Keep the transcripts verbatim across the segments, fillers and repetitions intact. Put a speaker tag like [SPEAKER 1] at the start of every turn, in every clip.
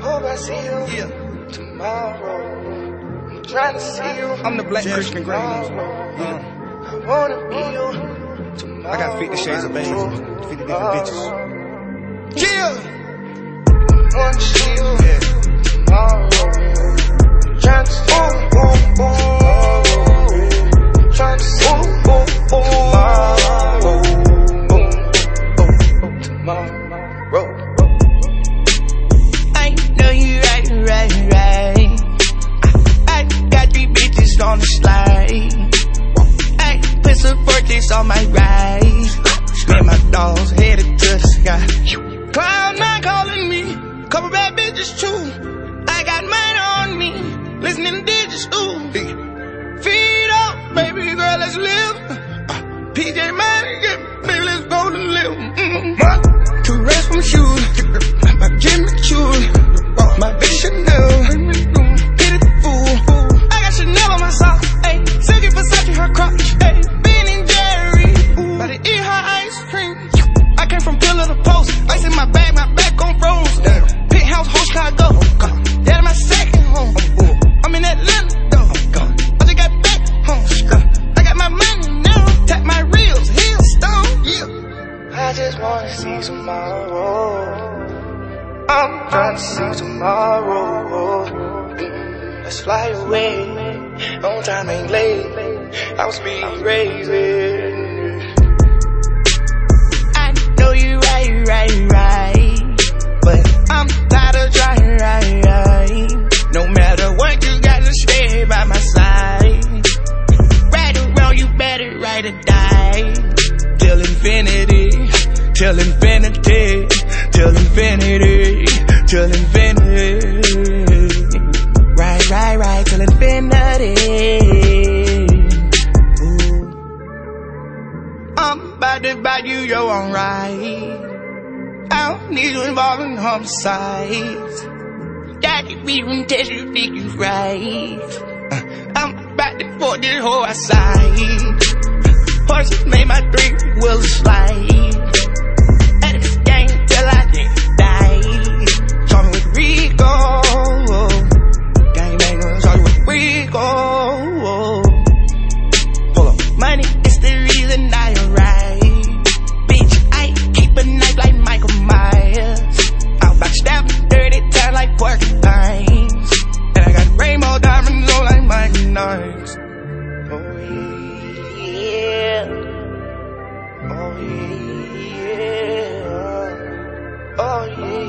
[SPEAKER 1] Hope I see you yeah. tomorrow. I'm trying to see you.
[SPEAKER 2] I'm the Black Christian Grey.
[SPEAKER 1] Uh, I wanna be you tomorrow.
[SPEAKER 2] I got fifty shades of baby, fifty different bitches.
[SPEAKER 1] Yeah. I wanna see you yeah. tomorrow. I'm trying to see you tomorrow. Trying to see you tomorrow. Tomorrow.
[SPEAKER 3] I know you right, right, right. I, I got three bitches on the slide. I put some forties on my ride. Spin my dogs headed to the sky. Cloud nine calling me, couple bad bitches too. I got mine on me, listening to digits, ooh. Feet up, baby girl, let's live. P J Masks, baby, let's go to live. Mm-hmm. Two rest from shoes, my Jimmy Choo, my bitch Chanel, hit it fool. I got Chanel on my socks, ayy. Silky Versace, her crotch, ayy. Ben and Jerry, about to eat her ice cream. I came from pillar to post, ice in my bag, my back on froze. Penthouse, whole Chicago, that my second home. I'm in Atlanta, though. I just got back home. I got my money now, tap my reels, heel stone, yeah.
[SPEAKER 1] I just wanna see tomorrow. I'm trying to see tomorrow. Let's fly away. On time ain't late. I was being crazy.
[SPEAKER 3] I know you right, right, right. But I'm tired of trying, right, right. No matter what, you gotta stay by my side. Right around, you better ride or die. Till infinity, till infinity, till infinity, till infinity. Right, right, right, till infinity. Ooh. I'm about to buy you your own right. I don't need you involved in homicides. Got you even test you think you right. Uh, I'm about to put this whole aside. Horses made my three wheels slide. At this game till I die. Show me with Rico. Gang bangers, show you with Rico. Hold up. Money is the reason I arrive. Bitch, I keep a knife like Michael Myers. Out back stabbing dirty time like porcupines. And I got rainbow diamonds on like Michael Knights.
[SPEAKER 1] Oh yeah. Oh yeah. Oh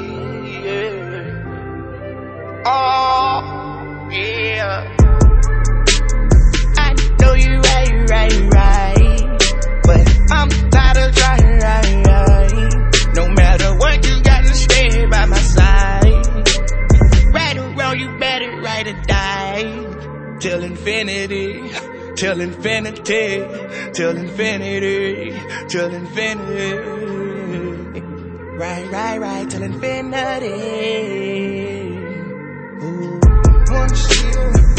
[SPEAKER 1] yeah. Oh yeah.
[SPEAKER 3] I know you right, right, right. But I'm tired of trying, right, right. No matter what, you gotta stay by my side. Right around, you better ride or die. Till infinity, till infinity, till infinity, till infinity. Right, right, right, till infinity. Ooh.
[SPEAKER 1] Wanna see you